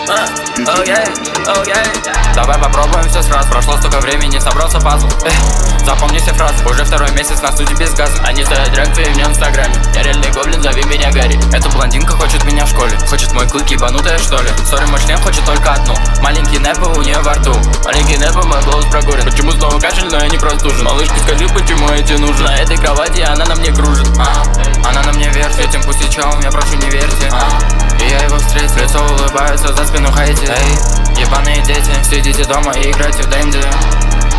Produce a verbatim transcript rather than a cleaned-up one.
окей, окей. Давай попробуем все сразу. Прошло столько времени, собрался пазл. Эх, запомни все фразы. Уже второй месяц на студии без газа. Они стоят реакции в инстаграме. Я реальный гоблин, зови меня Гарри. Эта блондинка хочет меня в школе. Хочет мой клык, ебанутая что ли? Сори, мой член хочет только одну. Маленький Непо у нее во рту. Маленький Непо, мой голос прогорен. Почему снова кашель, но я не простужен? Малышка, скажи, почему я тебе нужен? На этой кровати она на мне кружит. а, Она на мне вертит. Этим пустячом я прошу не верьте. а, И я его встретил. Лицо улыбается, за спину хайте. Эй, ебаные дети, сидите дома и играйте в ДНД.